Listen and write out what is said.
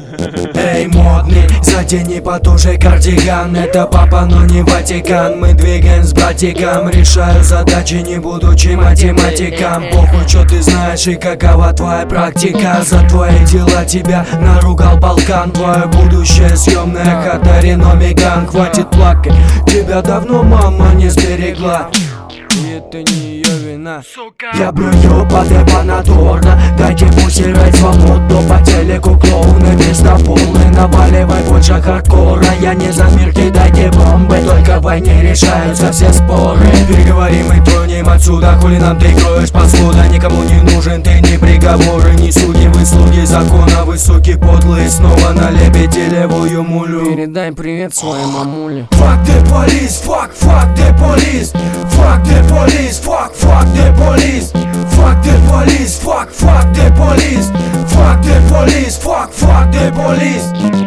Эй, модный, затяни потуже кардиган. Это папа, но не Ватикан. Мы двигаем с братиком, решаю задачи, не будучи математиком. Похуй, что ты знаешь и какова твоя практика. За твои дела тебя наругал Балкан. Твое будущее съемная хата Рено Меган. Хватит плакать, тебя давно мама не сберегла. И это не ее вина. Я блюю подебанаторно. Дайте пульсировать свободу по телеку клоуны. Вместо полны наваливай больше хардкора. Я не за мир, кидайте бомбы. Только в войне решаются все споры. Переговорим и тронем отсюда. Хули нам ты кроешь посуда. Никому не нужен ты, ни приговоры, ни судьи. Вы слуги закона, вы суки подлые. Снова налепите левую мулю. Передай привет своей мамуле. Fuck the police, fuck the police. Fuck the police, fuck the police. Fuck the police, fuck the police. Fuck the police, fuck the police.